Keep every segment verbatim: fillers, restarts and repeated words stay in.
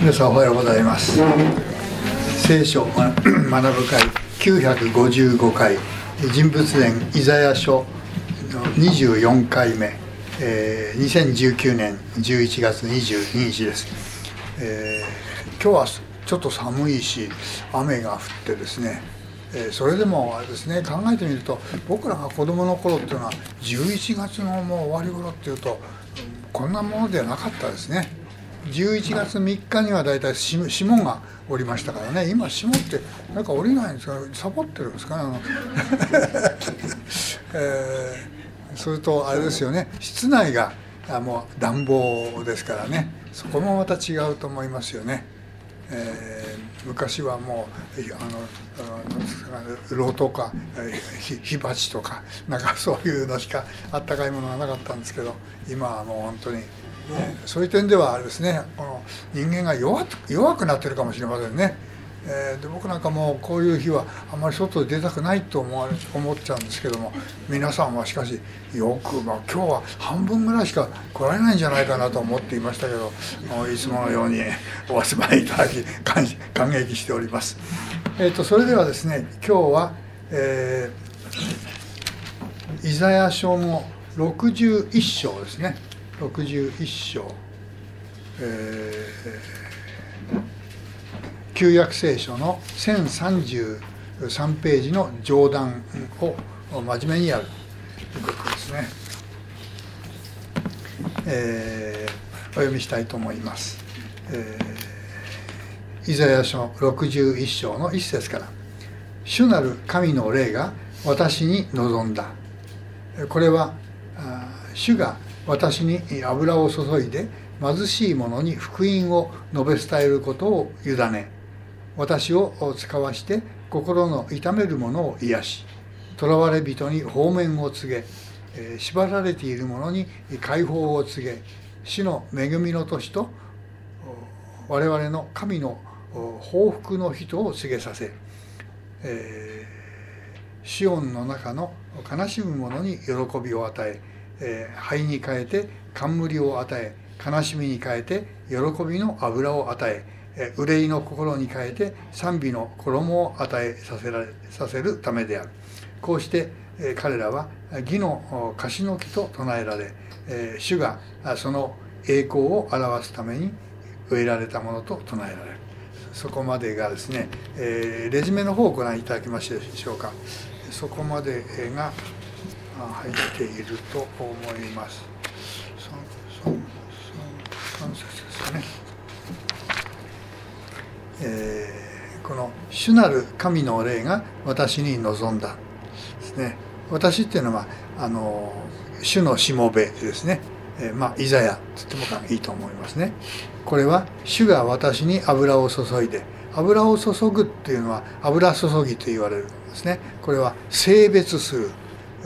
皆さんおはようございます。聖書学ぶ会きゅうひゃくごじゅうごかい、人物伝イザヤ書のにじゅうよんかいめ、えー、にせんじゅうきゅうねんじゅういちがつにじゅうににちです。えー、今日はちょっと寒いし雨が降ってですね、えー、それでもあれですね、考えてみると僕らが子供の頃っていうのはじゅういちがつのもう終わり頃っていうとこんなものではなかったですね。じゅういちがつみっかにはだいたい霜が降りましたからね。今霜ってなんか降りないんですか、サボってるんですかね。あの、えー、それとあれですよね、室内がもう暖房ですからね、そこもまた違うと思いますよね。えー、昔はもうあの炉とか火鉢とかなんかそういうのしかあったかいものがなかったんですけど、今はもう本当に、えー、そういう点ではあれですね、この人間が 弱, 弱くなってるかもしれませんね。えー、で僕なんかもうこういう日はあまり外に出たくないと思われ思っちゃうんですけども、皆さんはしかしよく、まあ、今日は半分ぐらいしか来られないんじゃないかなと思っていましたけど、いつものようにお集まりいただき感激しております。えー、とそれではですね、今日は、えー、イザヤ書のろくじゅういっしょうですね。ろくじゅういっしょう、えー旧約聖書のせんさんじゅうさんページの上段を真面目にやるということですね。えー、お読みしたいと思います。えー、イザヤ書ろくじゅういっしょうのいっせつから、主なる神の霊が私に望んだ。これは主が私に油を注いで貧しい者に福音を述べ伝えることを委ね、私を使わして心の痛める者を癒し、囚われ人に放免を告げ、縛られている者に解放を告げ、主の恵みの年と我々の神の報復の日とを告げさせ、シオンの中の悲しむ者に喜びを与え、灰に変えて冠を与え、悲しみに変えて喜びの油を与え、憂いの心に変えて賛美の衣を与えさせられさせるためである。こうして彼らは義の樫の木と唱えられ、主がその栄光を表すために植えられたものと唱えられる。そこまでがですね、レジュメの方をご覧いただけましたでしょうか。そこまでが入っていると思います。さん節ですね。えー、この主なる神の霊が私に望んだですね。私っていうのはあの主のしもべですね。えー、まあイザヤと言ってもいいと思いますね。これは主が私に油を注いで、油を注ぐっていうのは油注ぎと言われるんですね。これは聖別する、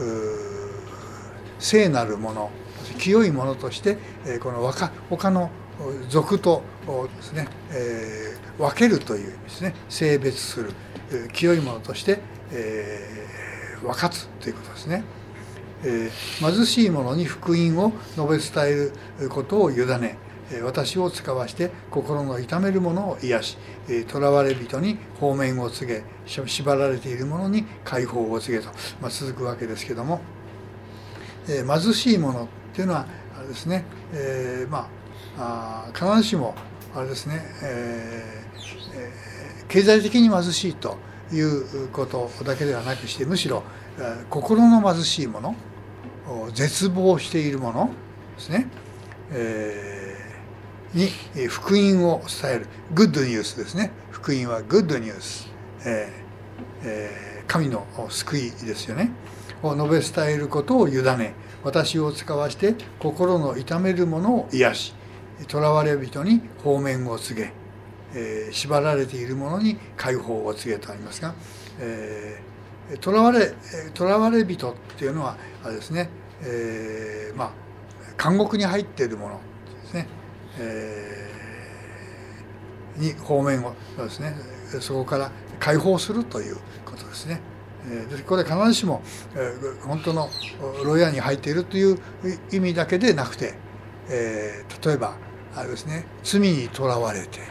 聖なるもの、清いものとして、えー、この他の族とですね、えー、分けるという意味ですね。聖別する、清いものとして、えー、分かつということですね。えー、貧しい者に福音を述べ伝えることを委ね、私を使わして心の痛める者を癒し、囚われ人に放免を告げ、縛られている者に解放を告げと、まあ、続くわけですけども、えー、貧しい者っていうのはあれですね、えー、まああ必ずしもあれですね、えーえー、経済的に貧しいということだけではなくして、むしろ心の貧しいもの、絶望しているものですね、えー、に福音を伝える。グッドニュースですね。福音はグッドニュース、えーえー、神の救いですよね。を述べ伝えることを委ね、私を使わして心の痛めるものを癒し、囚われ人に放免を告げ、えー、縛られている者に解放を告げとありますが、えー、囚われ囚われ人っていうのはあれですね、えー、まあ監獄に入っている者ですね、えー、に放免をそうですね、そこから解放するということですね。これ必ずしも本当の牢屋に入っているという意味だけでなくて、えー、例えばあれですね、罪にとらわれて、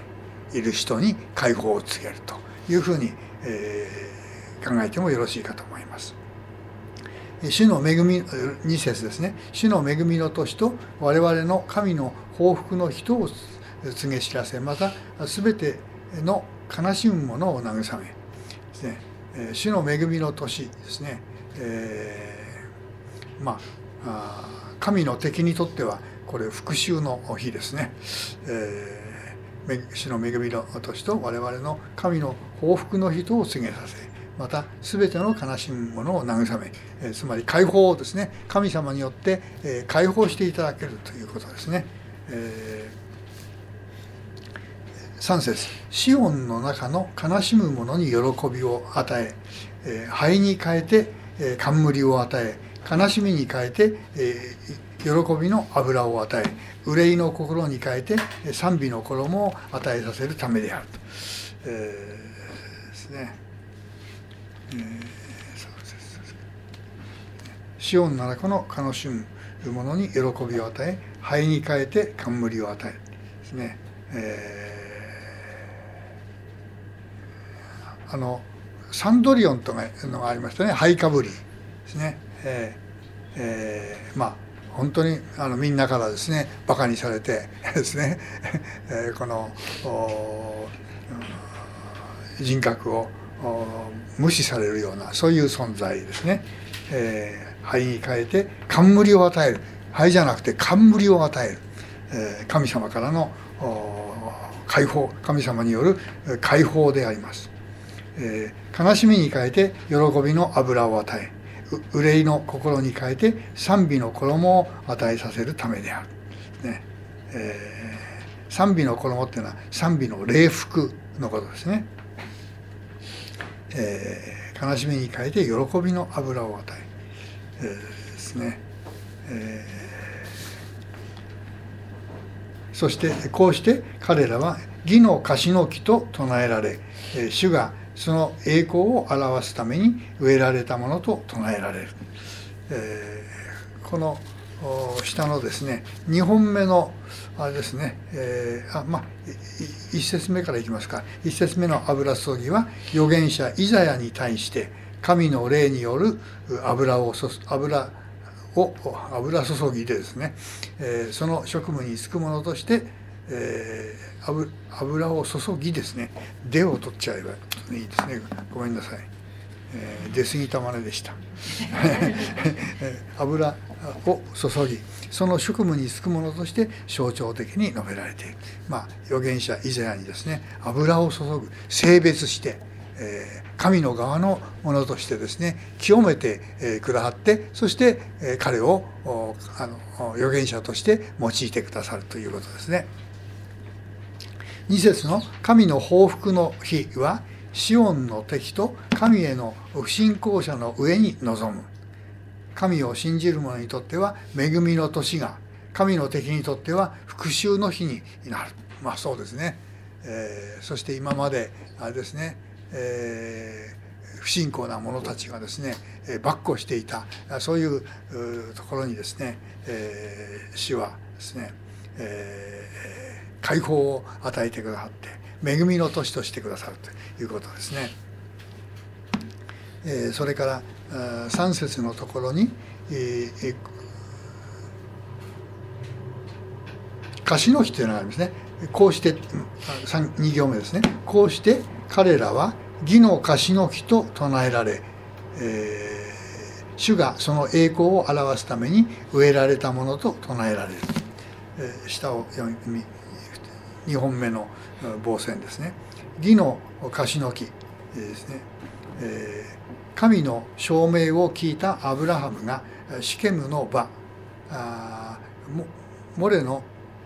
いる人に解放を告げるというふうに、えー、考えてもよろしいかと思います。主の恵みに節ですね。主の恵みの年と我々の神の報復の人を告げ知らせ、また全ての悲しむ者を慰めですね。主の恵みの年ですね。えー、まあ神の敵にとってはこれ復讐の日ですね。えー、主の恵みの年と我々の神の報復の人を告げさせ、また全ての悲しむ者を慰め、えー、つまり解放をですね、神様によって、えー、解放していただけるということですね。えー、さん節、シオンの中の悲しむ者に喜びを与え、えー、灰に変えて、えー、冠を与え、悲しみに変えて、えー、喜びの油を与え、憂いの心に変えて賛美の衣を与えさせるためであると、えー、ですね。えー、そうですシオンの中の悲しむ者に喜びを与え、灰に変えて冠を与えるですね。えー、あのサンドリオンというのがありましたね。灰かぶりですね。えーえー、まあ本当にあのみんなからですねバカにされてですね、えー、この人格を無視されるようなそういう存在ですね。えー、灰に変えて冠を与える、灰じゃなくて冠を与える、えー、神様からの解放、神様による解放であります。えー、悲しみに変えて喜びの油を与え、憂いの心に変えて賛美の衣を与えさせるためである、ね。えー、賛美の衣っていうのは賛美の礼服のことですね。えー、悲しみに変えて喜びの油を与え、えー、ですね。えー、そしてこうして彼らは義の樫の木と唱えられ、主がその栄光を表すために植えられたものと唱えられる。えー、この下のですねにほんめのあれですね、えー、あまあいっ節目からいきますか。いっ節目の油注ぎは預言者イザヤに対して神の霊による油を油を油注ぎでですね、えー、その職務に就くものとして、えー、油を注ぎですね、出を取っちゃえばいいですね。ごめんなさい、えー、出過ぎたまねでした油を注ぎその職務に就くものとして象徴的に述べられている。まあ預言者イザヤにですね油を注ぐ、性別して、えー、神の側のものとしてですね清めて、えー、くださって、そして、えー、彼をあの預言者として用いてくださるということですね。に節の神の報復の日はシオンの敵と神への不信仰者の上に臨む。神を信じる者にとっては恵みの年が、神の敵にとっては復讐の日になる。まあそうですね。えー、そして今まであれですね、えー、不信仰な者たちがですね跋扈していたそういうところにですね、えー、主はですね、えー、解放を与えてくださって恵みの年としてくださるということですね。えー、それからさん節のところに、えー、樫の木というのがありますね。こうしてに行目ですね。こうして彼らは義の樫の木と唱えられ、えー、主がその栄光を表すために植えられたものと唱えられる。えー、下を読みにほんめの傍線ですね。義の樫の木ですね。えー神の証明を聞いたアブラハムがシケムの場、モレの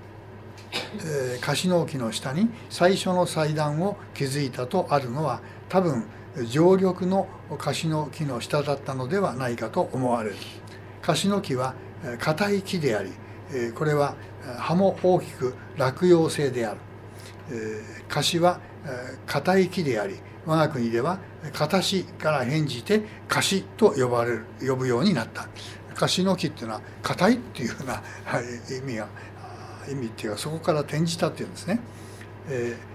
樫の木の下に最初の祭壇を築いたとあるのは、多分常緑の樫の木の下だったのではないかと思われる。樫の木は硬い木であり、これは葉も大きく落葉性である。樫は硬い木であり、我が国では形から変じて樫と呼ばれる呼ぶようになった。樫の木っていうのは硬いっていうような意味が意味っていうか、そこから転じたっていうんですね。え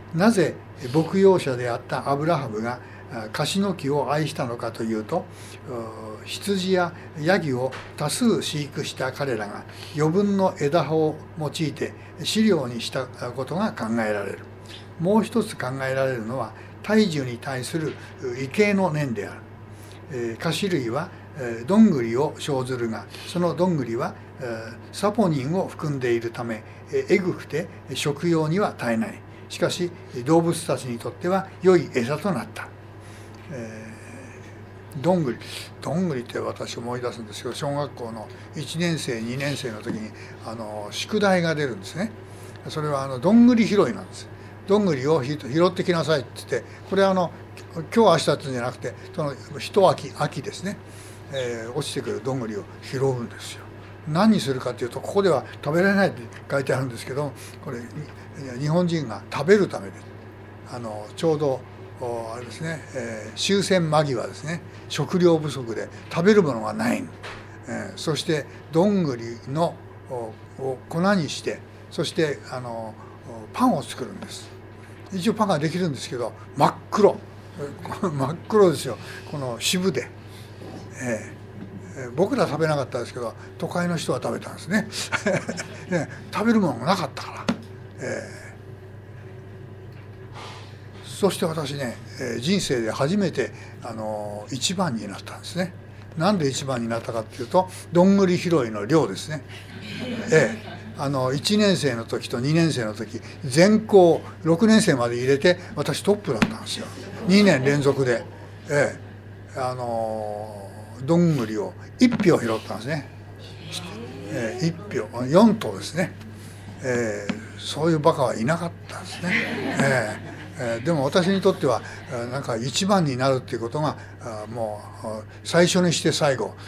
なぜ牧羊者であったアブラハムが樫の木を愛したのかというと、羊やヤギを多数飼育した彼らが余分の枝葉を用いて飼料にしたことが考えられる。もう一つ考えられるのは体重に対する畏敬の念である。菓子類はどんぐりを生ずるが、そのどんぐりはサポニンを含んでいるためえぐくて食用には耐えない。しかし動物たちにとっては良い餌となった。えー、どんぐりどんぐりって私思い出すんですけど、小学校のいちねん生にねん生の時にあの宿題が出るんですね。それはあのどんぐり拾いなんです。どんぐりを拾ってきなさいって言って、これはあの今日明日ってんじゃなくて、その一秋秋ですね、えー、落ちてくるどんぐりを拾うんですよ。何にするかというと、ここでは食べられないって書いてあるんですけど、これ日本人が食べるためで、あのちょうどあれですね、えー、終戦間際ですね、食料不足で食べるものがない、えー、そしてどんぐりのを粉にして、そしてあのパンを作るんです。一応パンができるんですけど、真っ黒真っ黒ですよ、この渋で、えー、僕ら食べなかったですけど、都会の人は食べたんですねね、食べるものがなかったから、えーそして私ね、人生で初めてあの一番になったんですね。なんで一番になったかっていうと、どんぐり拾いの量ですね。ええ、あのいちねん生の時とにねん生の時、全校ろくねん生まで入れて私トップだったんですよ。にねん連続で、ええ、あのどんぐりをいっぴょう拾ったんですね。ええ、いっぴょうよんとうですね、ええ、そういうバカはいなかったですね。ええでも私にとってはなんか一番になるっていうことがもう最初にして最後、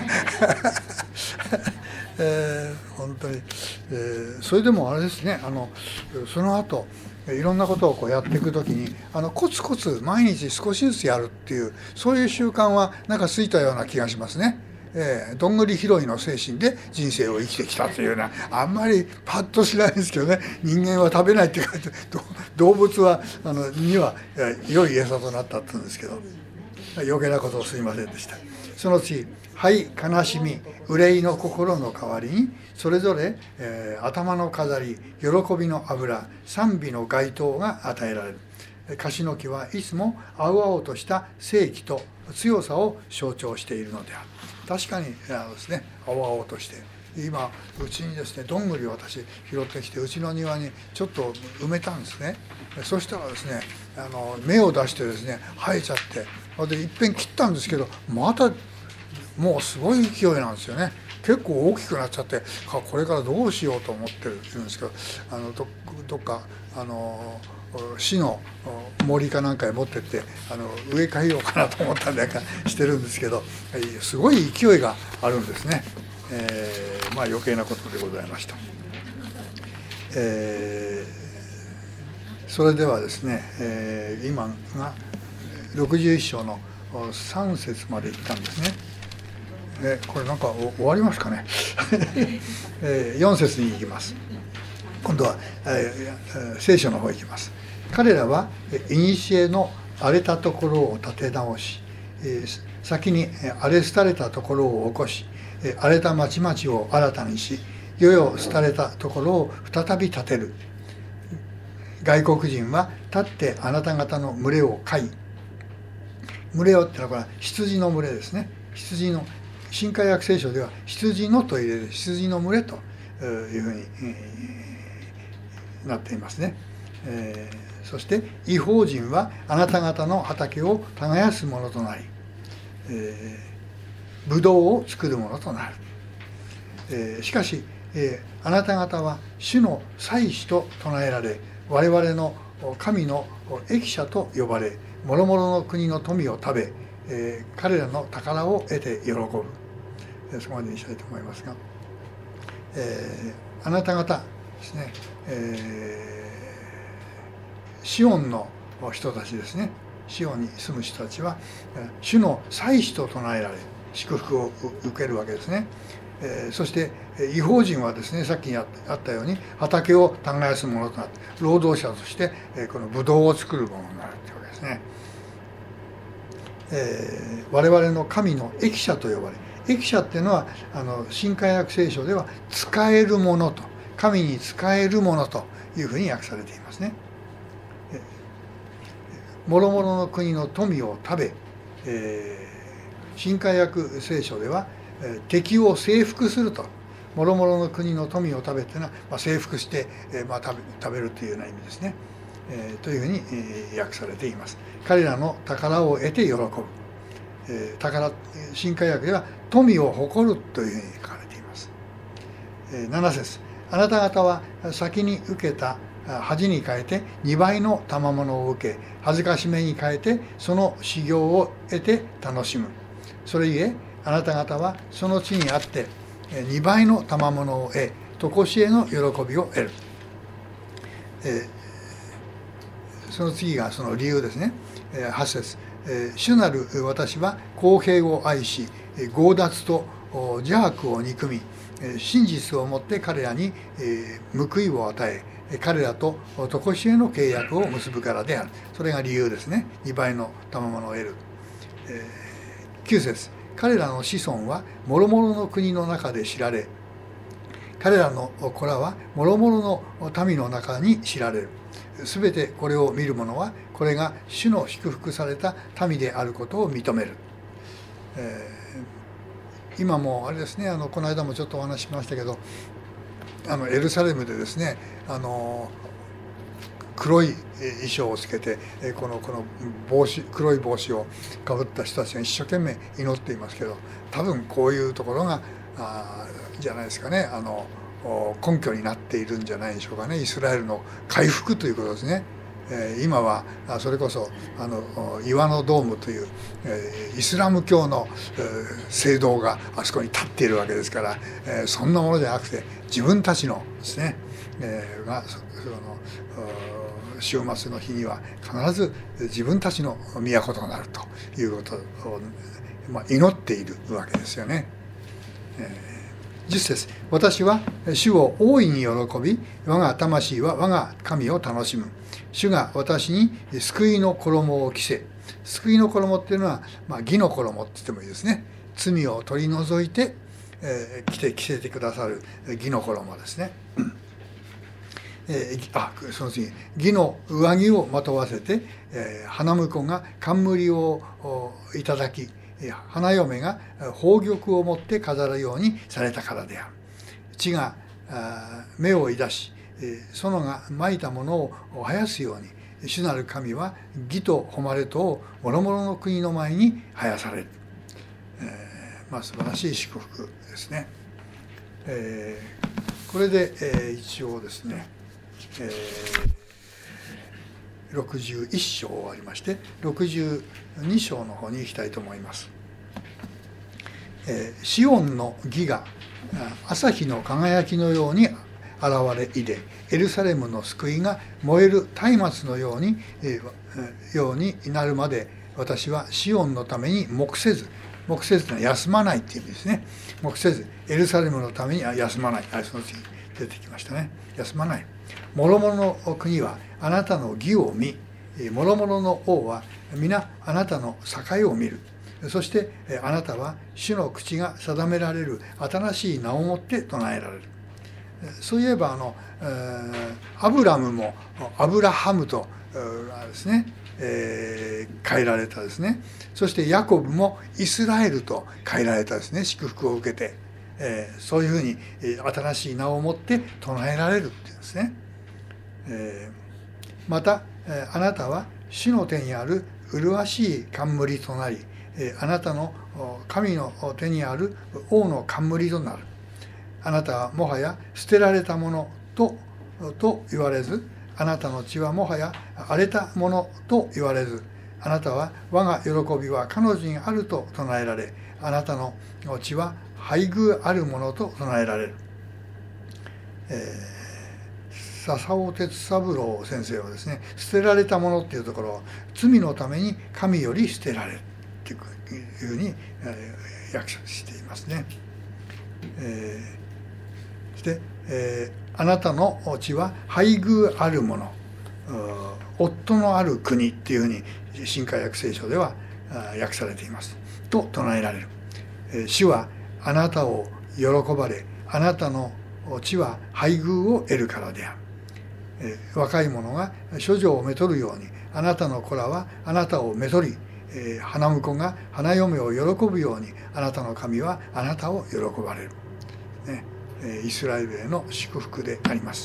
えー、本当に、えー、それでもあれですね、あのその後いろんなことをこうやっていくときに、あのコツコツ毎日少しずつやるっていう、そういう習慣はなんかついたような気がしますね。えー、どんぐり拾いの精神で人生を生きてきたというような、あんまりパッとしないんですけどね。人間は食べないって書いて、動物はあのには良い餌となったって言うんですけど、余計なことをすいませんでした。その次、灰、悲しみ、憂いの心の代わりにそれぞれ、えー、頭の飾り、喜びの油、賛美の街灯が与えられる。樫の木はいつも青々とした生気と強さを象徴しているのである。確かにあのですね、青々として、今うちにですね、どんぐりを私拾ってきて、うちの庭にちょっと埋めたんですね。そしたらですね、あの芽を出してですね、生えちゃって、でいっぺん切ったんですけど、またもうすごい勢いなんですよね。結構大きくなっちゃって、これからどうしようと思ってるんですけど、あの ど, どっかあの市の森かなんかへ持ってってあの植え替えようかなと思ったりなんかしてるんですけど、すごい勢いがあるんですね。えー、まあ余計なことでございました。えー、それではですね、えー、今がろくじゅういっ章のさん節までいったんですね。えこれなんか終わりますかね、えー、よん節に行きます。今度は、えー、聖書の方行きます。彼らは古の荒れたところを立て直し、えー、先に荒れ廃れたところを起こし、荒れた町々を新たにし、世々廃れたところを再び建てる。外国人は立ってあなた方の群れを飼い、群れをってのはこれは羊の群れですね。羊の新海訳聖書では羊のと入れる羊の群れというふうになっていますね。えー、そして異邦人はあなた方の畑を耕すものとなり、えー、ブドウを作るものとなる。えー、しかし、えー、あなた方は主の祭司と唱えられ、我々の神の益者と呼ばれ、諸々の国の富を食べ、えー、彼らの宝を得て喜ぶ。そこまでにしたいと思いますが、えー、あなた方ですね、えー、シオンの人たちですね、シオンに住む人たちは主の祭司と唱えられ祝福を受けるわけですね。 えー、そして異邦人はですね、さっきあったように畑を耕すものとなって、労働者としてこのブドウを作るものになるというわけですね。えー、我々の神の益者と呼ばれ、益者っていうのはあの新海訳聖書では使えるものと、神に使えるものというふうに訳されていますね。もろもろの国の富を食べ、えー、新海訳聖書では敵を征服すると、もろもろの国の富を食べっていうのは、まあ、征服して、えーまあ、食べ、食べるというような意味ですね、えー、というふうに、えー、訳されています。彼らの宝を得て喜ぶ、えー、宝、新海訳では富を誇るというふうに書かれています。えー、なな節、あなた方は先に受けた恥に変えてにばいの賜物を受け、恥ずかしめに変えてその修行を得て楽しむ。それゆえあなた方はその地にあってにばいの賜物を得、常しえの喜びを得る。えー、その次がその理由ですね。はち節、主なる私は公平を愛し、強奪と邪悪を憎み、真実をもって彼らに報いを与え、彼らと常しえの契約を結ぶからである。それが理由ですね。にばいの賜物を得る。きゅう節、彼らの子孫は諸々の国の中で知られ、彼らの子らは諸々の民の中に知られる。すべてこれを見る者は、これが主の祝福された民であることを認める。えー、今もあれですね、あのこの間もちょっとお話ししましたけど、あのエルサレムでですね、あの黒い衣装をつけて、このこの帽子、黒い帽子をかぶった人たちが一生懸命祈っていますけど、多分こういうところがあじゃないですかね、あの根拠になっているんじゃないでしょうかね。イスラエルの回復ということですね。今はそれこそあの岩のドームというイスラム教の聖堂があそこに立っているわけですから、そんなものじゃなくて自分たちのですねがその週末の日には必ず自分たちの都となるということを、まあ、祈っているわけですよね。じゅっ節、私は主を大いに喜び、我が魂は我が神を楽しむ。主が私に救いの衣を着せ。救いの衣っていうのは、まあ、義の衣って言ってもいいですね。罪を取り除いて、えー、着て着せてくださる義の衣ですね。えー、あその次、義の上着をまとわせて、えー、花婿が冠をいただき、花嫁が宝玉を持って飾るようにされたからである。地が芽をいだし、園がまいたものを生やすように、主なる神は義と誉れとを諸々の国の前に生やされる。えー、まあ素晴らしい祝福ですね。えー、これで、えー、一応ですね、えー、ろくじゅういっ章終わりまして、ろくじゅうに章の方に行きたいと思います。えー、シオンの義が朝日の輝きのように現れいで、エルサレムの救いが燃える松明のように、えー、ようになるまで、私はシオンのために黙せず、黙せずというのは休まないっていう意味ですね。黙せず、エルサレムのために休まない。あ、その次出てきましたね。休まない。諸々の国はあなたの義を見、諸々の王は皆あなたの境を見る。そしてあなたは主の口が定められる新しい名をもって唱えられる。そういえばあのアブラムもアブラハムとですね、えー、変えられたですね。そしてヤコブもイスラエルと変えられたですね。祝福を受けて、えー、そういうふうに新しい名をもって唱えられるっていうんですね。えー、またあなたは主の手にある麗しい冠となり、あなたの神の手にある王の冠となる。あなたはもはや捨てられたものとと言われず、あなたの血はもはや荒れたものと言われず、あなたは我が喜びは彼女にあると唱えられ、あなたの血は配偶あるものと唱えられる。えー、笹尾哲三郎先生はですね、捨てられたものっていうところを罪のために神より捨てられるというふうに訳していますね。 えー、そして、えー、あなたの地は配偶ある者、夫のある国っていうふうに新海訳聖書では訳されていますと唱えられる。主はあなたを喜ばれ、あなたの地は配偶を得るからである。若い者が処女をめとるように、あなたの子らはあなたをめとり、花婿が花嫁を喜ぶように、あなたの神はあなたを喜ばれる。イスラエルへの祝福であります。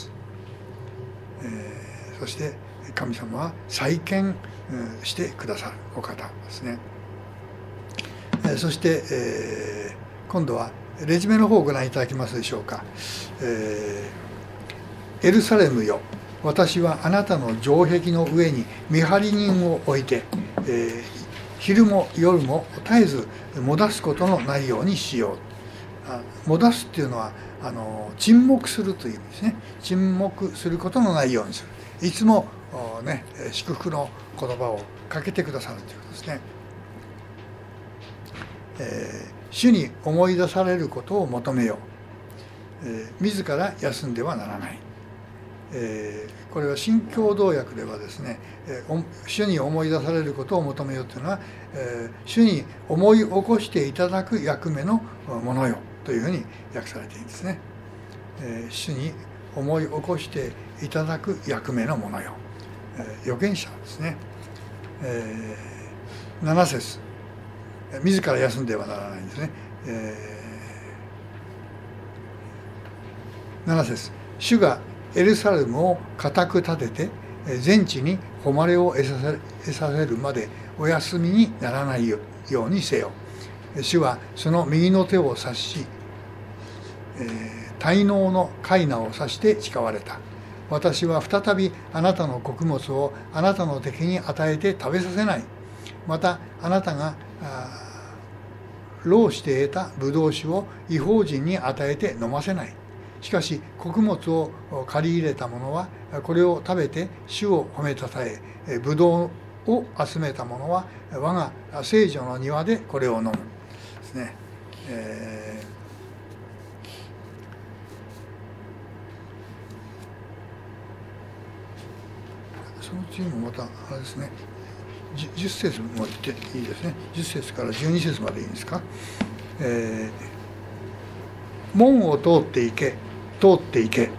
そして神様は再建してくださるお方ですね。そして、えー、今度はレジュメの方をご覧いただけますでしょうか。えー、エルサレムよ、私はあなたの城壁の上に見張り人を置いて、えー、昼も夜も絶えずもだすことのないようにしよう。あもだすっていうのはあの沈黙するという意味ですね。沈黙することのないようにする。いつも、ね、祝福の言葉をかけてくださるということですね。えー、主に思い出されることを求めよう。えー、自ら休んではならない。えー、これは新共同訳ではですね、えー、主に思い出されることを求めようというのは、えー、主に思い起こしていただく役目のものよというふうに訳されているんですね。えー、主に思い起こしていただく役目のものよ、えー、預言者ですね。えー、なな節、自ら休んではならないんですね。えー、なな節、主がエルサレムを固く立てて全地に誉れを得させ、得させるまでお休みにならないようにせよ。主はその右の手を指し、えー、滞納のカイナを指して誓われた。私は再びあなたの穀物をあなたの敵に与えて食べさせない。またあなたが労して得たブドウ酒を異邦人に与えて飲ませない。しかし穀物を借り入れた者はこれを食べて主を褒めたたえ、ブドウを集めた者は我が聖女の庭でこれを飲むですね。えー、その次もまたあれですね、じゅっ節も言っていいですね。じゅっ節からじゅうに節までいいんですか。えー、門を通っていけ、通っていけ、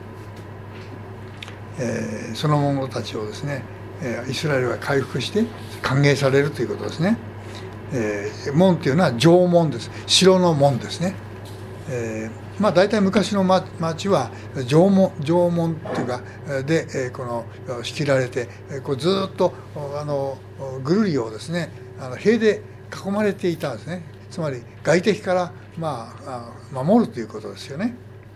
えー、その者たちをですね、イスラエルが回復して歓迎されるということですね。えー、門というのは城門です。城の門ですね。えー、まあ大体昔の町は城門、城門というかでこの仕切られて、こうずっとあのぐるりをですね、あの塀で囲まれていたんですね。つまり外敵からまあ守るということですよね。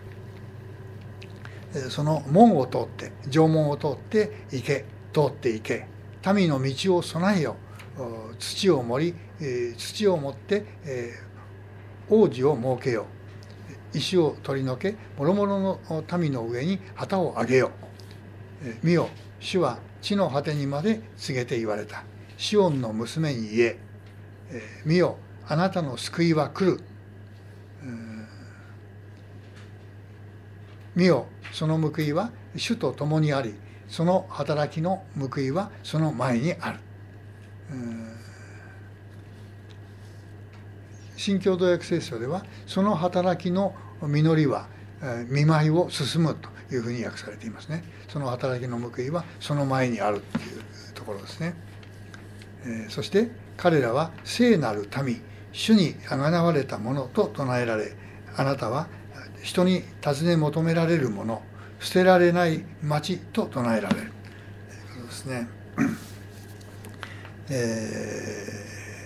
その門を通って、城門を通って行け、通って行け、民の道を備えよ、土を盛り、土を持って王子を設けよ、石を取り除け、諸々の民の上に旗を上げよ。見よ、主は地の果てにまで告げて言われた。シオンの娘に言え、見よ、あなたの救いは来る。見よ、その報いは主と共にあり、その働きの報いはその前にある。新共同訳聖書では、その働きの実りは見舞いを進むというふうに訳されていますね。その働きの報いはその前にあるというところですね。そして彼らは聖なる民、主にあがなわれたものと唱えられ、あなたは人に尋ね求められるもの、捨てられない町と唱えられるということですね。え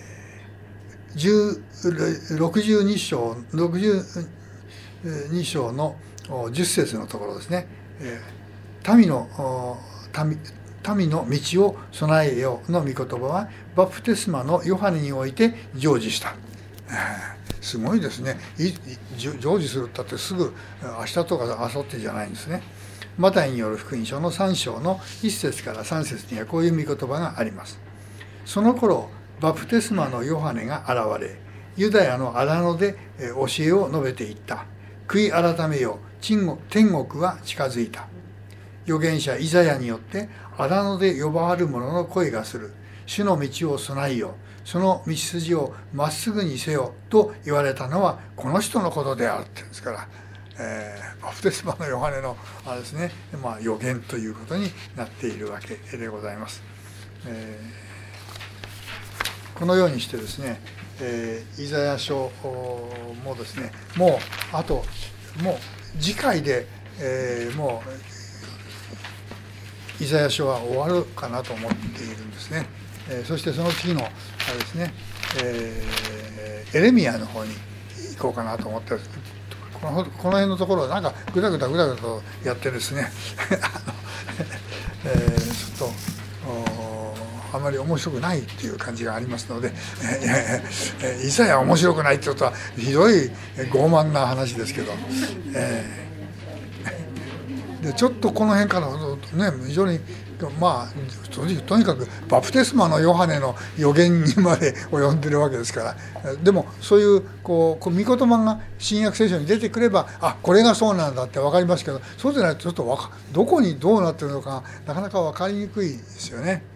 ー、ろくじゅうに章ろくじゅうに章のじゅっ節のところですね。民の民民の道を備えよの御言葉はバプテスマのヨハネにおいて成就した。すごいですね。成就するったってすぐ明日とか明後日じゃないんですね。マタイによる福音書のさん章のいち節からさん節にはこういう御言葉があります。その頃バプテスマのヨハネが現れ、 ユダヤの荒野で教えを述べていった。悔い改めよ、天国は近づいた。預言者イザヤによって荒野で呼ばわる者の声がする。主の道を備えよ、その道筋をまっすぐにせよと言われたのはこの人のことであるって言うんですから、えー、バプテスマのヨハネのあれですね、まあ、預言ということになっているわけでございます。えー、このようにしてですね、えー、イザヤ書もですね、もうあともう次回で、えー、もうイザヤ書は終わるかなと思っているんですね。えー、そしてその次のあれですね、えー、エレミヤの方に行こうかなと思ってこの、この辺のところはなんかぐだぐだぐだぐだとやってですねあの、えー、ちょっとあまり面白くないっていう感じがありますので、えー、イザヤ面白くないってことはひどい傲慢な話ですけど、えー、でちょっとこの辺からね非常にまあとにかくバプテスマのヨハネの予言にまで及んでるわけですから、でもそういうこうこう御言葉が新約聖書に出てくればあこれがそうなんだって分かりますけど、そうじゃないとちょっとわかどこにどうなってるのかなかなか分かりにくいですよね。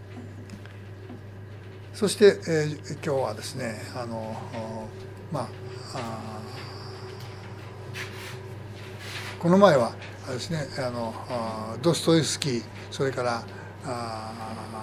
そして、えー、今日はですねあのまああこの前はあれですねあのドストエフスキーそれからあ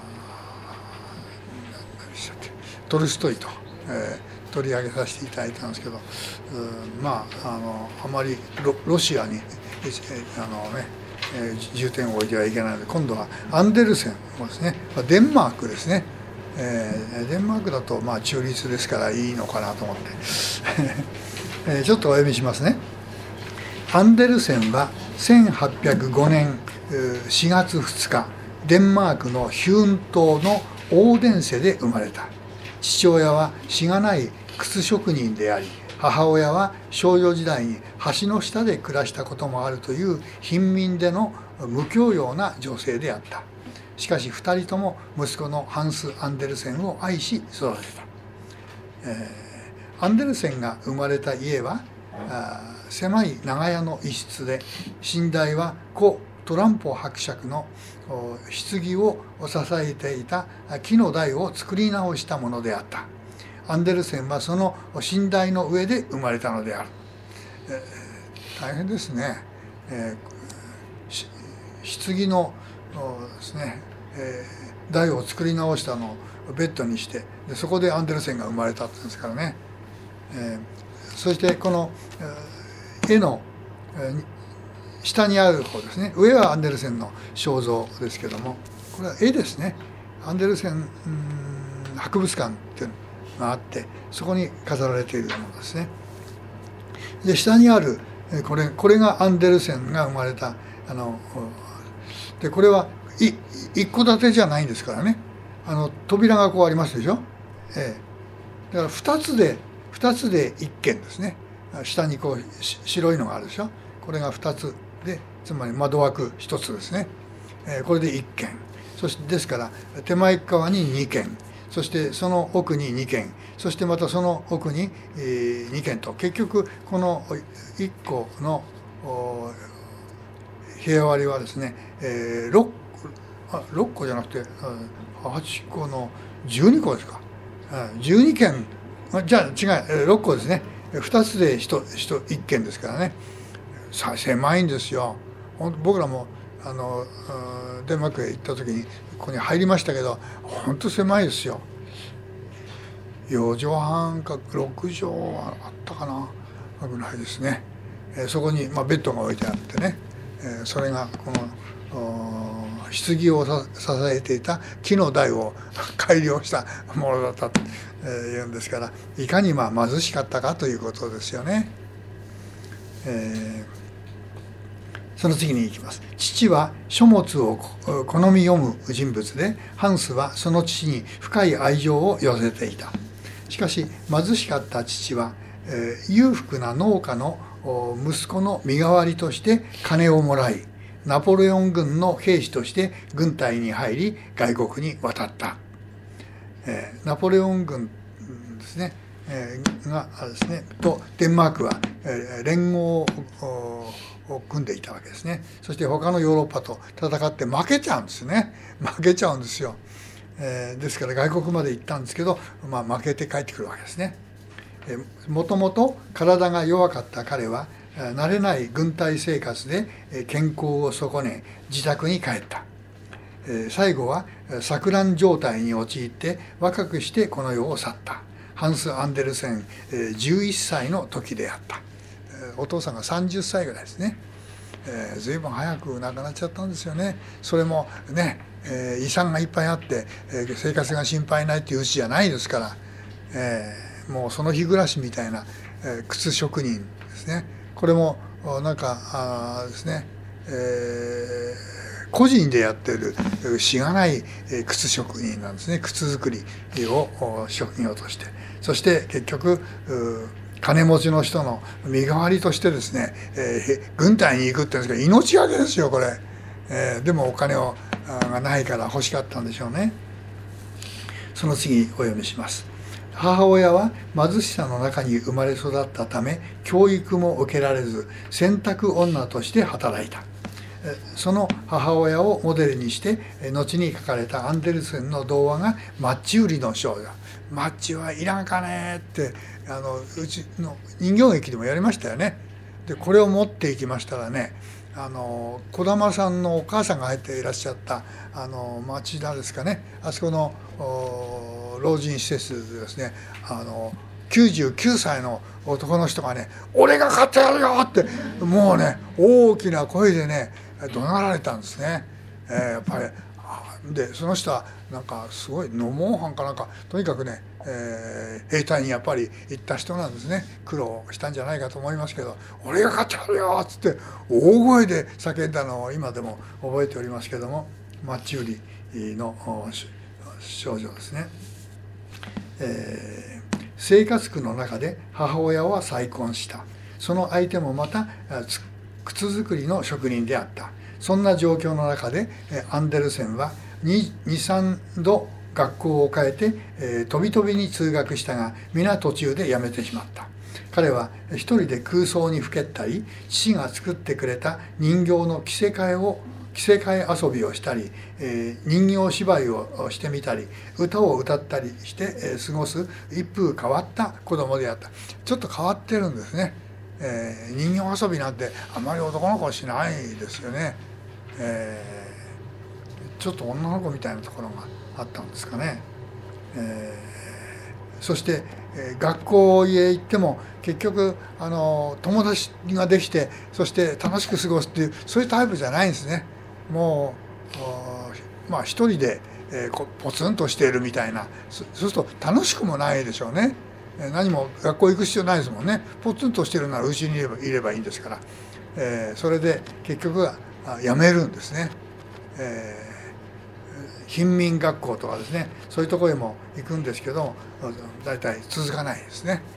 何でしたっけトルストイと、えー、取り上げさせていただいたんですけど、うんまああのあまり ロ, ロシアに、えー、あのね、えー、重点を置いてはいけないので今度はアンデルセンもですねデンマークですね、えー、デンマークだとまあ中立ですからいいのかなと思って、えー、ちょっとお読みしますね。アンデルセンはせんはっぴゃくごねんしがつふつかデンマークのヒューン島のオーデンセで生まれた。父親はしがない靴職人であり母親は少女時代に橋の下で暮らしたこともあるという貧民での無教養な女性であった。しかしふたりとも息子のハンス・アンデルセンを愛し育てた。えー、アンデルセンが生まれた家は狭い長屋の一室で寝台は故トランポ伯爵の棺を支えていた木の台を作り直したものであった。アンデルセンはその寝台の上で生まれたのである。えー、大変ですね。えー、棺のですね、えー、台を作り直したのをベッドにしてでそこでアンデルセンが生まれたって言うんですからね。えー、そしてこの、えー、絵の、えー下にある方ですね、上はアンデルセンの肖像ですけどもこれは絵ですね。アンデルセン博物館っていうのがあってそこに飾られているものですね。で下にあるこれこれがアンデルセンが生まれたあのでこれはい一戸建てじゃないんですからね。あの扉がこうありますでしょ、ええ、だからふたつでふたつで一軒ですね。下にこう白いのがあるでしょ。これがふたつでつまり窓枠ひとつですね、えー、これでいっけんそしてですから手前側ににけんそしてその奥ににけんそしてまたその奥に、えー、にけんと結局このいっこの部屋割りはですね、えー、ろっあろっこじゃなくてはちこのじゅうにこですかじゅうにけんじゃあ違うろっこですね。ふたつで いっけんですからね。狭いんですよ。僕らもあのデンマークへ行った時にここに入りましたけど本当狭いですよ。よじょうはんかろくじょうはあったかなぐらいですね。えー、そこに、まあ、ベッドが置いてあってね、えー、それがこの棺を支えていた木の台を改良したものだったというんですからいかにまあ貧しかったかということですよね。えーその次に行きます。父は書物を好み読む人物でハンスはその父に深い愛情を寄せていた。しかし貧しかった父は、えー、裕福な農家の息子の身代わりとして金をもらいナポレオン軍の兵士として軍隊に入り外国に渡った。えー、ナポレオン軍ですね、 がですねとデンマークは連合を組んでいたわけですね。そして他のヨーロッパと戦って負けちゃうんですね。負けちゃうんですよ。えー、ですから外国まで行ったんですけど、まあ、負けて帰ってくるわけですね。もともと体が弱かった彼は慣れない軍隊生活で健康を損ね自宅に帰った。最後は錯乱状態に陥って若くしてこの世を去った。ハンス・アンデルセンじゅういっさいの時であった。お父さんがさんじゅっさいぐらいですね。えー、随分早く亡くなっちゃったんですよね。それもね、えー、遺産がいっぱいあって、えー、生活が心配ないっていううちじゃないですから、えー、もうその日暮らしみたいな、えー、靴職人ですね。これもなんかあですね、えー、個人でやってるしがない靴職人なんですね。靴作りを職業として、そして結局金持ちの人の身代わりとしてですね、えー、軍隊に行くって言うんですけど命がけですよこれ、えー、でもお金をがないから欲しかったんでしょうね。その次お読みします。母親は貧しさの中に生まれ育ったため教育も受けられず洗濯女として働いた。その母親をモデルにして後に書かれたアンデルセンの童話がマッチ売りの少女。マッチはいらんかねってあのうちの人形劇でもやりましたよね。でこれを持っていきましたらね、あの児玉さんのお母さんが入っていらっしゃったあの町田ですかね、あそこの老人施設でですね、あのきゅうじゅうきゅうさいの男の人がね「俺が買ってやるよ!」ってもうね大きな声でね怒鳴られたんですね。えー、やっぱりでその人はなんかすごい野毛藩かなんかとにかくね、えー、兵隊にやっぱり行った人なんですね。苦労したんじゃないかと思いますけど「俺が買ってやるよ!」っつって大声で叫んだのを今でも覚えておりますけども、マッチ売りの少女ですね。えー、生活苦の中で母親は再婚した。その相手もまた靴作りの職人であった。そんな状況の中でアンデルセンはに、さんど学校を変えて、えー、飛び飛びに通学したが皆途中で辞めてしまった。彼は一人で空想にふけったり、父が作ってくれた人形の着せ替えを着せ替え遊びをしたり、えー、人形芝居をしてみたり歌を歌ったりして、えー、過ごす一風変わった子供であった。ちょっと変わってるんですね。えー、人形遊びなんてあまり男の子はしないですよね。えー、ちょっと女の子みたいなところがあったんですかね。えー、そして、えー、学校へ行っても結局あの友達ができてそして楽しく過ごすっていうそういうタイプじゃないんですね。もうまあ一人で、えー、ポツンとしているみたいな、そそうすると楽しくもないでしょうね。何も学校行く必要ないですもんね。ポツンとしてるならうちにいればいればいいんですから、えー、それで結局はやめるんですね。えー、貧民学校とかですね、そういうところへも行くんですけどだいたい続かないですね。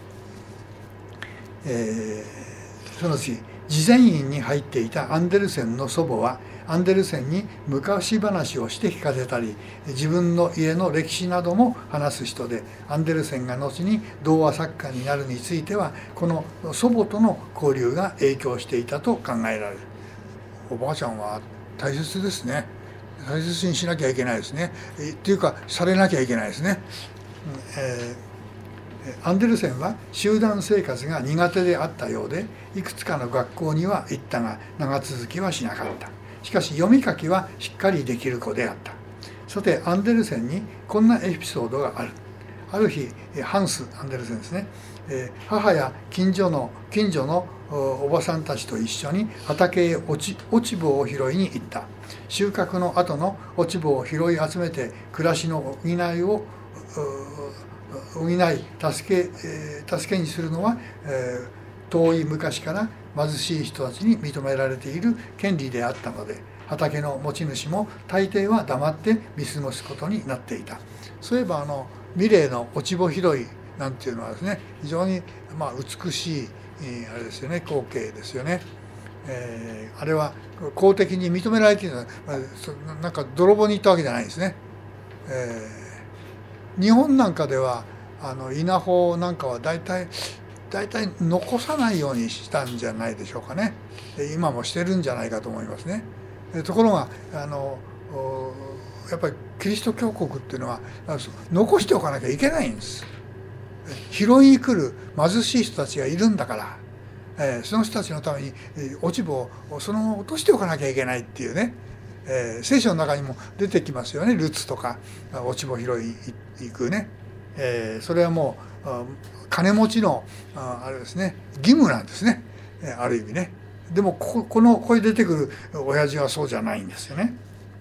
えー、その次慈善院に入っていたアンデルセンの祖母はアンデルセンに昔話をして聞かせたり自分の家の歴史なども話す人で、アンデルセンが後に童話作家になるについてはこの祖母との交流が影響していたと考えられる。おばあちゃんは大切ですね。大切にしなきゃいけないですね。っていうかされなきゃいけないですね。えー、アンデルセンは集団生活が苦手であったようでいくつかの学校には行ったが長続きはしなかった。しかし読み書きはしっかりできる子であった。さてアンデルセンにこんなエピソードがある。ある日ハンス・アンデルセンですね、母や近所の近所のおばさんたちと一緒に畑へ落ち落ち穂を拾いに行った。収穫の後の落ち穂を拾い集めて暮らしの補いを補い助け助けにするのは、えー遠い昔から貧しい人たちに認められている権利であったので畑の持ち主も大抵は黙って見過ごすことになっていた。そういえばあのミレーの落ち穂拾いなんていうのはですね非常にまあ美しいあれですよね光景ですよね。えー、あれは公的に認められているのはなんか泥棒に行ったわけじゃないんですね。えー、日本なんかではあの稲穂なんかは大体大体残さないようにしたんじゃないでしょうかね。今もしてるんじゃないかと思いますね。ところがあのやっぱりキリスト教国っていうのは残しておかなきゃいけないんです。拾いに来る貧しい人たちがいるんだから、えー、その人たちのために落ち穂をそのまま落としておかなきゃいけないっていうね、えー、聖書の中にも出てきますよね。ルツとか落ち穂拾いに行くね、えー、それはもう金持ちのあれですね、義務なんですね、ある意味ね。でもここ、このここに出てくる親父はそうじゃないんですよね。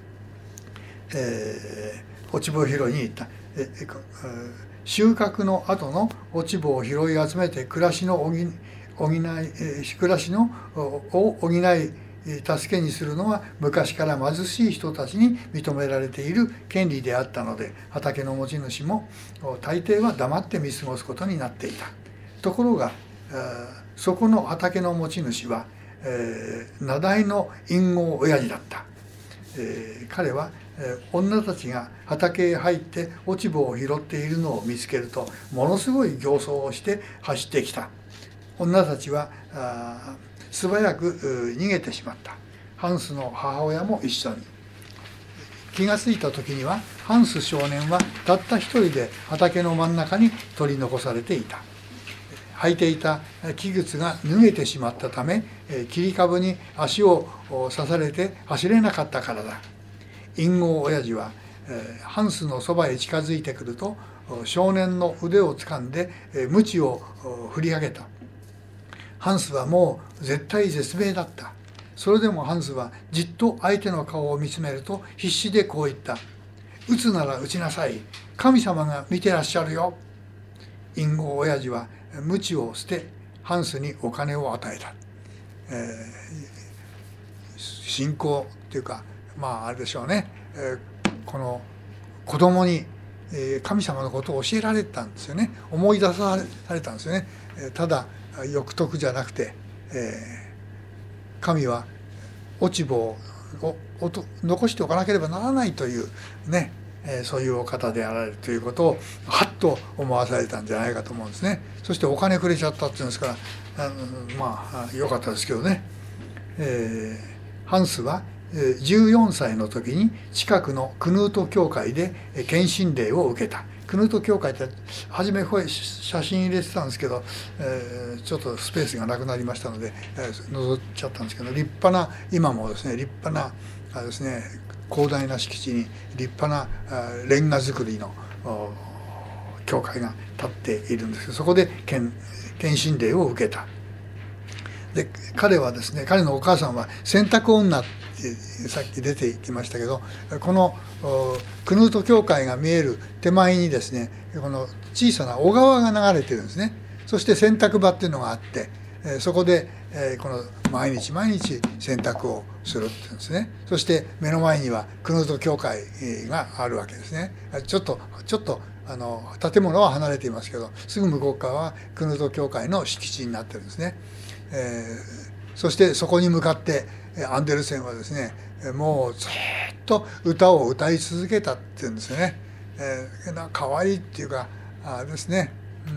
えー、落ち穂拾いに行った。えー収穫の後の落ち穂を拾い集めて暮らしの補い、補い暮らしのを補い助けにするのは昔から貧しい人たちに認められている権利であったので、畑の持ち主も大抵は黙って見過ごすことになっていた。ところがそこの畑の持ち主は、えー、名題の隠語親父だった。えー、彼は女たちが畑へ入って落ち穂を拾っているのを見つけるとものすごい形相をして走ってきた。女たちは素早く逃げてしまった。ハンスの母親も一緒に。気がついた時にはハンス少年はたった一人で畑の真ん中に取り残されていた。履いていた器具が脱げてしまったため切り株に足を刺されて走れなかったからだ。隠語親父はハンスのそばへ近づいてくると少年の腕をつかんで鞭を振り上げた。ハンスはもう絶対絶命だった。それでもハンスはじっと相手の顔を見つめると必死でこう言った。撃つなら撃ちなさい。神様が見てらっしゃるよ。隠語親父は鞭を捨てハンスにお金を与えた。えー、信仰っていうかまああれでしょうね、えー、この子供に神様のことを教えられたんですよね。思い出されたんですよね。ただ欲得じゃなくて、えー、神は落ち穂を残しておかなければならないというね、えー、そういうお方であられるということをはっと思わされたんじゃないかと思うんですね。そしてお金くれちゃったっていうんですから、あまあ良かったですけどね。えー、ハンスはじゅうよんさいの時に近くのクヌート教会で献身礼を受けた。クヌート教会って初めこれ写真入れてたんですけど、えー、ちょっとスペースがなくなりましたので、えー、覗っちゃったんですけど、立派な今もですね立派なあですね広大な敷地に立派なレンガ造りの教会が建っているんですけど、そこで献身礼を受けた。で彼はですね彼のお母さんは洗濯女ってさっき出てきましたけど、このクヌート教会が見える手前にですねこの小さな小川が流れてるんですね。そして洗濯場っていうのがあって、そこでこの毎日毎日洗濯をするっていうんですね。そして目の前にはクヌート教会があるわけですね。ちょっとちょっとあの建物は離れていますけど、すぐ向こう側はクヌート教会の敷地になってるんですね。えー、そしてそこに向かってアンデルセンはですねもうずっと歌を歌い続けたっていうんですよね。えー、かわいいっていうかあですね、うん、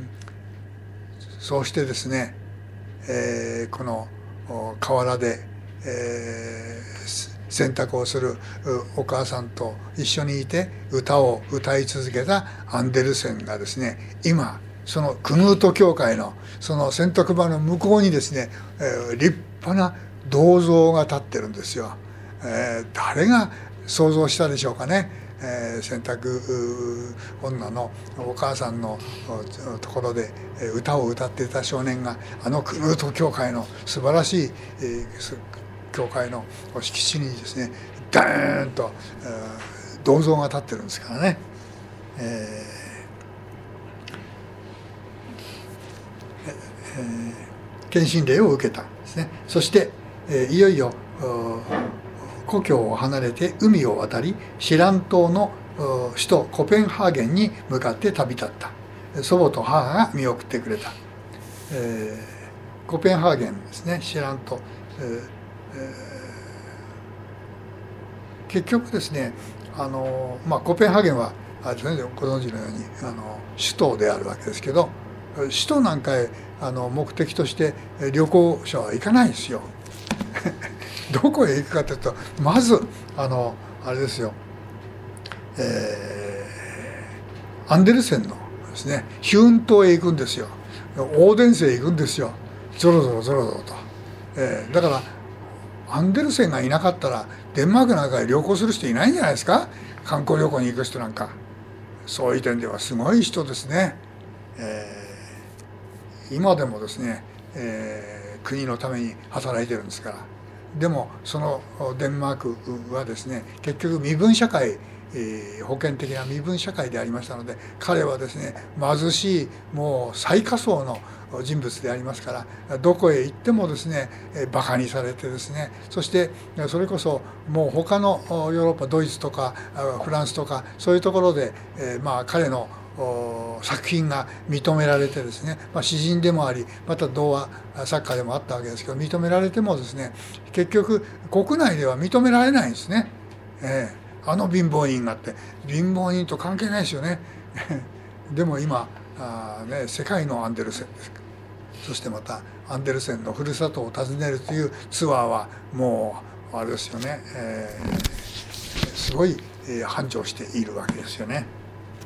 そうしてですね、えー、この河原で、えー、洗濯をするお母さんと一緒にいて歌を歌い続けたアンデルセンがですね今そのクヌート教会のその洗濯場の向こうにですね、えー、立派な銅像が立ってるんですよ。えー、誰が想像したでしょうかね。えー、洗濯女のお母さんのところで歌を歌っていた少年があのクヌート教会の素晴らしい、えー、教会の敷地にですねダーンと、えー、銅像が立ってるんですからね。えー献身礼を受けたんですね。そして、えー、いよいよ故郷を離れて海を渡りシラン島の首都コペンハーゲンに向かって旅立った。祖母と母が見送ってくれた。えー、コペンハーゲンですね、シラン島、えーえー、結局ですねあの、まあ、コペンハーゲンはあれですね、ご存知のようにあの首都であるわけですけど、首都なんかへあの目的として旅行者は行かないんですよ。どこへ行くかというと、まずあのあれですよ、えー、アンデルセンのですね、ヒューン島へ行くんですよ。オーデンセへ行くんですよ。ゾロゾロゾロゾロと、えー、だからアンデルセンがいなかったらデンマークなんかへ旅行する人いないんじゃないですか。観光旅行に行く人なんか。そういう点ではすごい人ですね。えー、今でもですね、えー、国のために働いてるんですから。でもそのデンマークはですね、結局身分社会、えー、保険的な身分社会でありましたので、彼はですね、貧しいもう最下層の人物でありますから、どこへ行ってもですねバカにされてですね、そしてそれこそもう他のヨーロッパ、ドイツとかフランスとかそういうところで、えー、まあ彼の作品が認められてですね、まあ、詩人でもあり、また童話作家でもあったわけですけど、認められてもですね、結局国内では認められないんですね。えー、あの貧乏人がって、貧乏人と関係ないですよね。でも今あ、ね、世界のアンデルセンです。そしてまたアンデルセンのふるさとを訪ねるというツアーはもうあれですよね、えー、すごい繁盛しているわけですよね。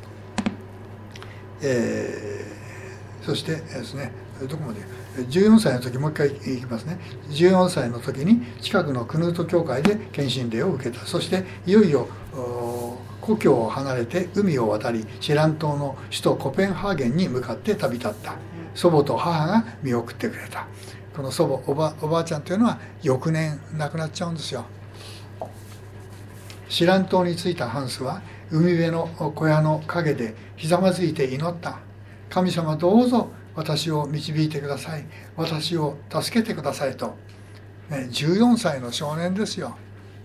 えー、そしてですね、どこまでじゅうよんさいの時、もう一回いきますね。じゅうよんさいの時に近くのクヌート教会で献身礼を受けた。そしていよいよ故郷を離れて海を渡り、シェラン島の首都コペンハーゲンに向かって旅立った。祖母と母が見送ってくれた。この祖母、おば、おばあちゃんというのは翌年亡くなっちゃうんですよ。シェラン島に着いたハンスは海辺の小屋の陰でひざまずいて祈った。神様、どうぞ私を導いてください。私を助けてくださいと。ね、じゅうよんさいの少年ですよ。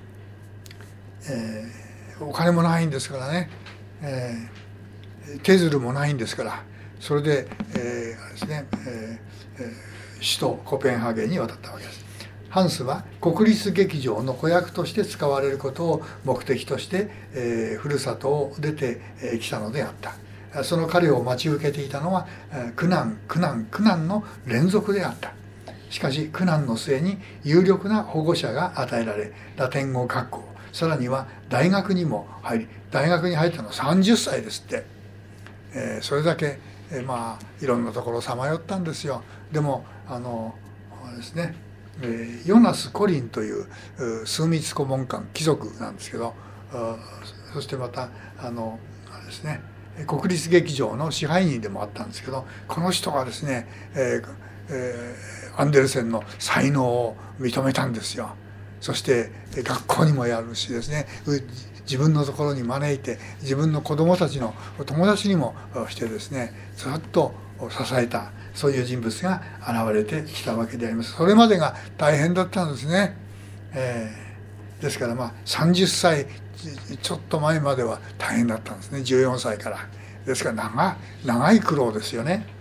えー、お金もないんですからね。えー、手づるもないんですから。それで、えーですねえー、首都コペンハーゲンに渡ったわけです。ハンスは国立劇場の子役として使われることを目的として、えー、ふるさとを出てきたのであった。その彼を待ち受けていたのは苦難苦難苦難の連続であった。しかし苦難の末に有力な保護者が与えられ、ラテン語学校、さらには大学にも入り、大学に入ったのはさんじゅっさいですって。えー、それだけ、えー、まあいろんなところさまよったんですよ。でもあのですね、えー、ヨナス・コリンという枢密顧問官、貴族なんですけど、そしてまたあのあれですね、国立劇場の支配人でもあったんですけど、この人がですね、えーえー、アンデルセンの才能を認めたんですよ。そして学校にもやるしですね、自分のところに招いて、自分の子供たちの友達にもしてですね、ずっと支えた、そういう人物が現れてきたわけであります。それまでが大変だったんですね。えー、ですからまあさんじゅっさいちょっと前までは大変だったんですね。じゅうよんさいから。ですから長長い苦労ですよね。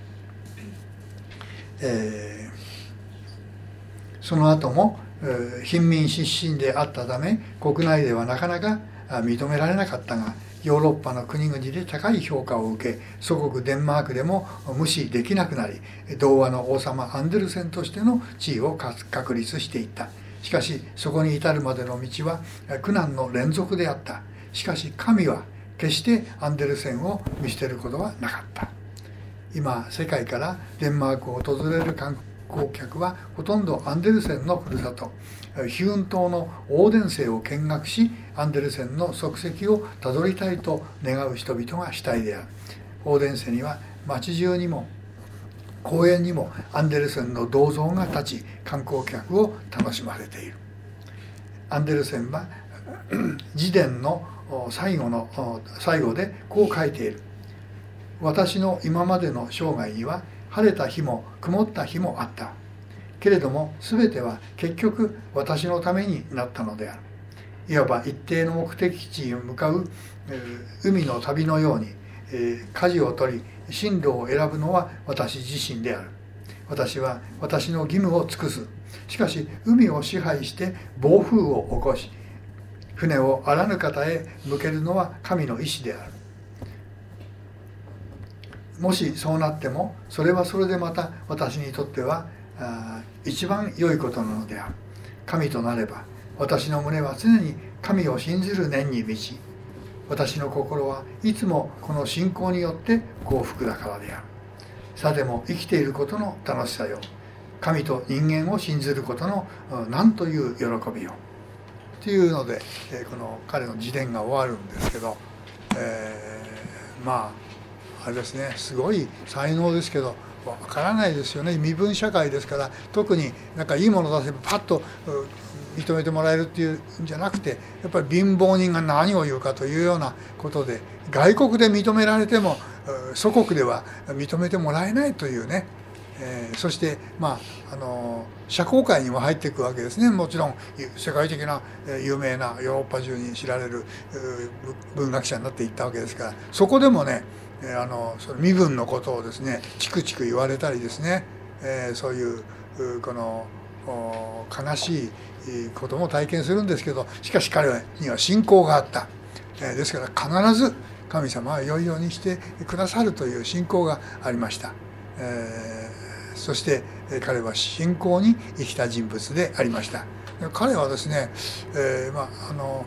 えー、その後も、えー、貧民出身であったため国内ではなかなか認められなかったが、ヨーロッパの国々で高い評価を受け、祖国デンマークでも無視できなくなり、童話の王様アンデルセンとしての地位を確立していった。しかしそこに至るまでの道は苦難の連続であった。しかし神は決してアンデルセンを見捨てることはなかった。今世界からデンマークを訪れる観光客はほとんどアンデルセンのふるさとヒューン島のオーデンセイを見学し、アンデルセンの足跡をたどりたいと願う人々が主体である。オーデンセイには街中にも公園にもアンデルセンの銅像が立ち、観光客を楽しませている。アンデルセンは自伝の最後の最後でこう書いている。私の今までの生涯には晴れた日も曇った日もあった。けれども全ては結局私のためになったのである。いわば一定の目的地へ向かう、えー、海の旅のように、えー、舵を取り進路を選ぶのは私自身である。私は私の義務を尽くす。しかし海を支配して暴風を起こし、船をあらぬ方へ向けるのは神の意志である。 もしそうなってもそれはそれでまた私にとっては一番良いことなのである。神となれば私の胸は常に神を信じる念に満ち、私の心はいつもこの信仰によって幸福だからである。さても生きていることの楽しさよ、神と人間を信じることの何という喜びよというので、この彼の自伝が終わるんですけど、えー、まああれですね、すごい才能ですけどわからないですよね。身分社会ですから、特になんかいいもの出せばパッと認めてもらえるっていうんじゃなくて、やっぱり貧乏人が何を言うかというようなことで、外国で認められても祖国では認めてもらえないというね、えー、そしてまああの社交界にも入っていくわけですね。もちろん世界的な有名なヨーロッパ中に知られる文学者になっていったわけですから、そこでもね、あのその身分のことをですねチクチク言われたりですね、えー、そういうこの悲しいことも体験するんですけど、しかし彼には信仰があった、えー、ですから必ず神様は良いようにしてくださるという信仰がありました。えー、そして彼は信仰に生きた人物でありました。彼はですね、えーまあ、あの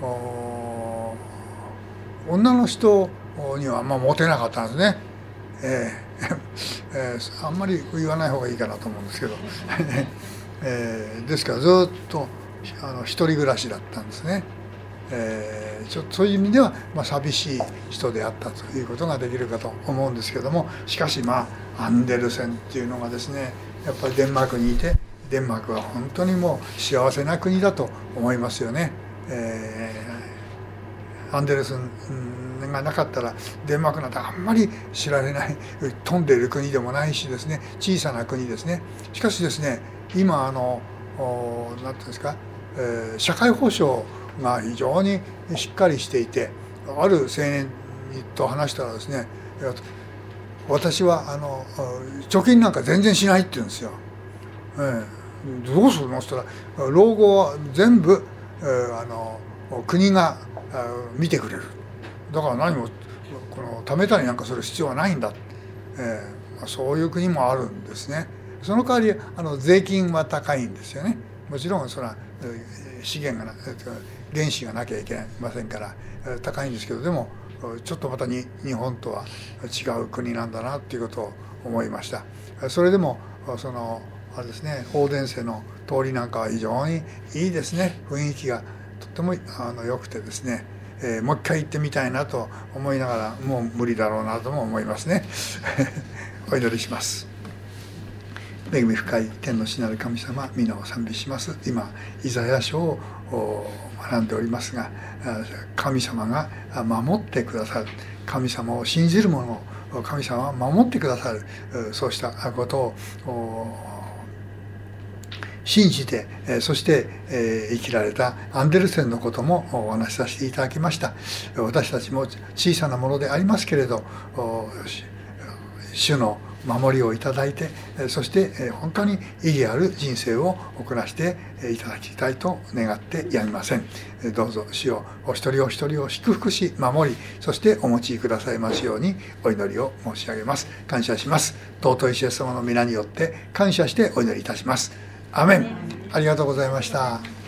女の人にはまあモテなかったんですね。えーえー、あんまり言わない方がいいかなと思うんですけど、えー、ですからずっとあの一人暮らしだったんですね。えー、ちょそういう意味では、まあ、寂しい人であったということができるかと思うんですけども、しかしまあアンデルセンっていうのがですね、やっぱりデンマークにいて、デンマークは本当にもう幸せな国だと思いますよね。えー、アンデルセンがなかったらデンマークなんてあんまり知られない、飛んでいる国でもないしですね、小さな国ですね。しかしですね、今あの何ていうんですか、えー、社会保障が非常にしっかりしていて、ある青年と話したらですね、私はあの貯金なんか全然しないって言うんですよ。えー、どうするのって言ったら、老後は全部、えー、あの国が見てくれる。だから何もこの貯めたりなんかする必要はないんだ、えー、そういう国もあるんですね。その代わりあの税金は高いんですよね。もちろんそれは資源がな原資がなきゃいけませんから高いんですけど、でもちょっとまたに日本とは違う国なんだなっていうことを思いました。それでもそのあれですね、オーデンセの通りなんかは非常にいいですね。雰囲気がとってもあの良くてですね、えー、もう一回行ってみたいなと思いながら、もう無理だろうなとも思いますね。お祈りします。恵み深い天の父なる神様、皆を賛美します。今イザヤ書を学んでおりますが、神様が守ってくださる、神様を信じる者を神様は守ってくださる、そうしたことを信じて、そして生きられたアンデルセンのこともお話しさせていただきました。私たちも小さなものでありますけれど、主の守りをいただいて、そして本当に意義ある人生を送らせていただきたいと願ってやみません。どうぞ主をお一人お一人を祝福し守り、そしてお持ちくださいますようにお祈りを申し上げます。感謝します。尊いイエス様の皆によって感謝してお祈りいたします。アメン。ありがとうございました。